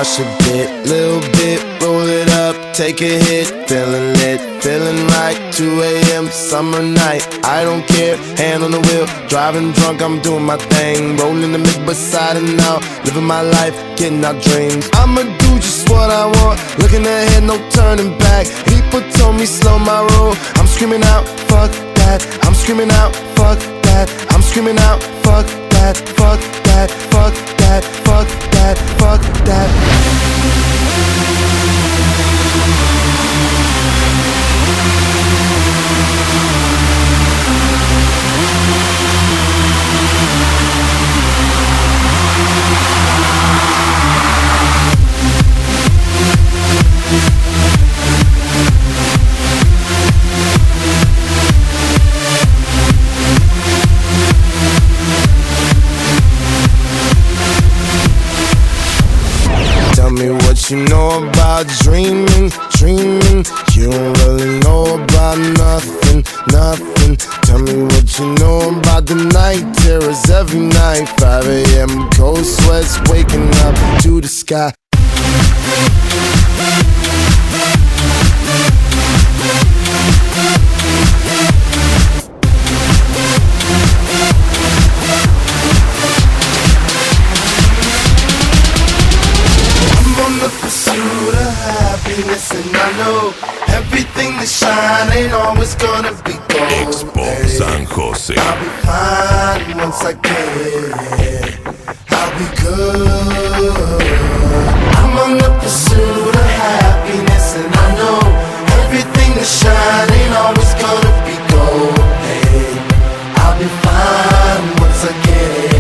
crush a bit, little bit, roll it up, take a hit, feeling lit, feeling right. 2 a.m. summer night, I don't care, hand on the wheel, driving drunk, I'm doing my thing, rolling the mid beside and out, living my life, getting our dreams. I'ma do just what I want, looking ahead, no turning back. People told me slow my roll, I'm screaming out, fuck that. I'm screaming out, fuck that. I'm screaming out, fuck that, fuck that, fuck that, fuck that, fuck that. Tell me what you know about dreaming, dreaming. You don't really know about nothing, nothing. Tell me what you know about the night terrors every night. 5 a.m. cold sweats waking up to the sky. Pursuit of happiness, and I know everything that shine ain't always gonna be gold. Expo San Jose. I'll be fine once I get it. I'll be good. I'm on the pursuit of happiness, and I know everything that shine ain't always gonna be gold. Hey, I'll be fine once I get it.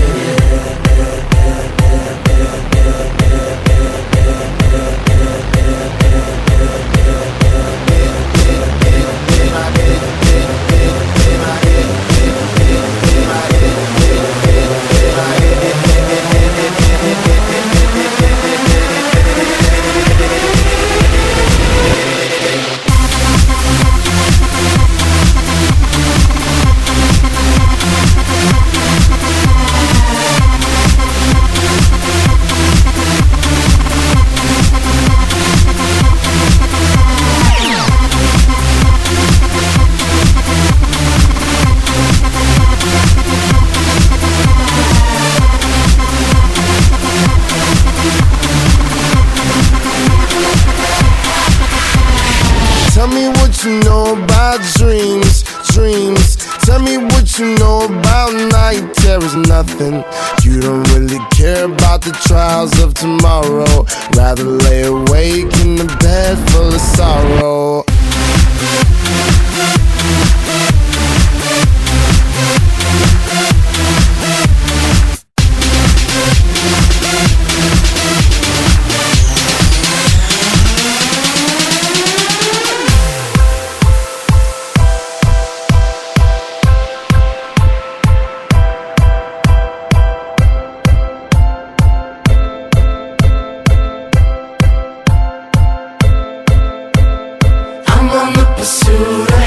Tell me what you know about dreams, dreams. Tell me what you know about night terrors, nothing. You don't really care about the trials of tomorrow. Rather lay awake in the bed full of sorrow. I'm on the pursuit of